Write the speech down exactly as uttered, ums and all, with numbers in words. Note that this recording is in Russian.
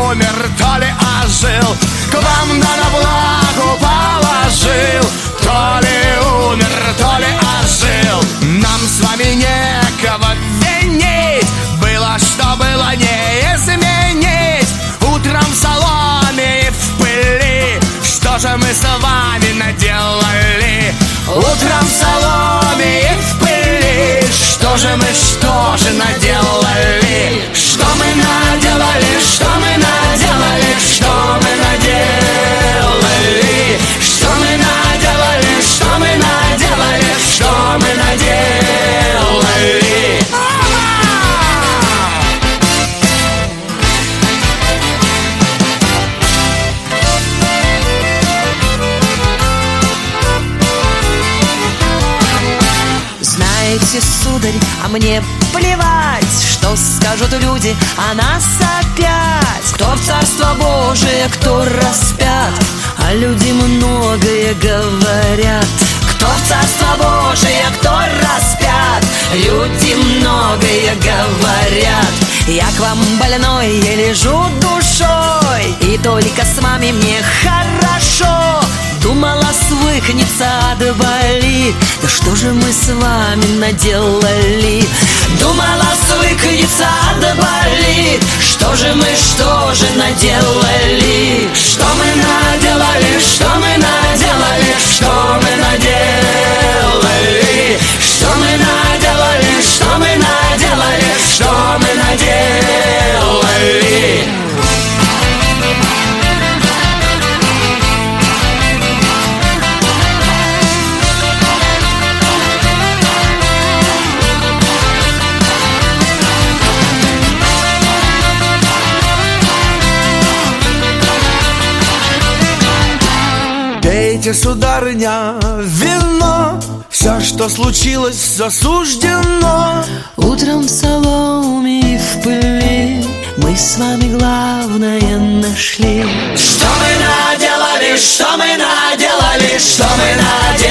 умер, то ли ожил, к вам да на благо положил. То ли умер, то ли ожил. Нам с вами некого винить, было, что было, не изменить. Утром в соломе и в пыли, что же мы с вами наделали? Утром в соломе и в пыли, что же мы, что же наделали? Что мы наделали, что мы наделали, что мы наделали? Что мы наделали, что мы наделали, что мы наделали? Знаете, сударь, а мне плевать, что скажут люди о нас опять. Кто в Царство Божие, кто распят, а люди многое говорят. Кто в Царство Божие, кто распят, люди многое говорят. Я к вам больной, я лежу душой, и только с вами мне хорошо. Думала, свыкнется, отболит, да что же мы с вами наделали? Думала, свыкнется, отболит, что же мы, что же наделали? Что мы наделали, что мы наделали, что мы наделали? Что мы наделали, что мы наделали, что мы наделали? Пейте, сударыня, вино, все, что случилось, засуждено. Утром в соломе и в пыли мы с вами главное нашли. Что мы наделали, что мы наделали, что мы наделали?